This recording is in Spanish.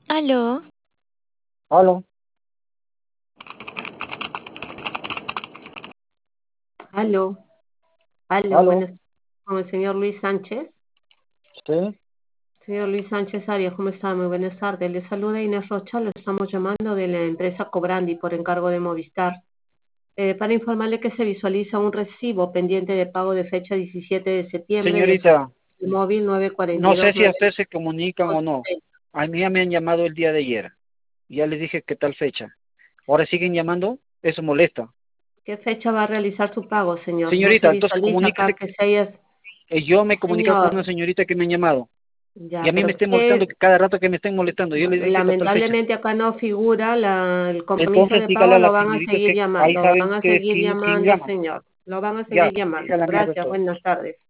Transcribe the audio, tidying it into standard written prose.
Aló, Aló, Aló, aló, aló, buenas, con el señor Luis Sánchez. sí, Señor Luis Sánchez Arias, ¿cómo está? Muy buenas tardes. Le saluda Inés Rocha, lo estamos llamando de la empresa Cobrandi por encargo de Movistar, para informarle que se visualiza un recibo pendiente de pago de fecha 17 de septiembre de su señorita, móvil no sé si a usted 942-960. se comunican o no. A mí ya me han llamado el día de ayer. Ya les dije qué tal fecha. Ahora siguen llamando, eso molesta. ¿Qué fecha va a realizar su pago, señor? No se Señorita, entonces visualiza comuníquese. acá que se haya... Yo me he comunicado con una Señor, señorita que me han llamado. Y ya, a mí me pero estén molestando, ¿qué? que cada rato que me estén molestando. Yo les dije que tal fecha. Lamentablemente acá no figura el compromiso Entonces de dígale pago, a lo las van a señoritas seguir que ahí llamando, lo saben van a ustedes seguir quién llamando, llama. señor, lo van a Ya, seguir llamando. diga la mierda Gracias, entonces. buenas tardes.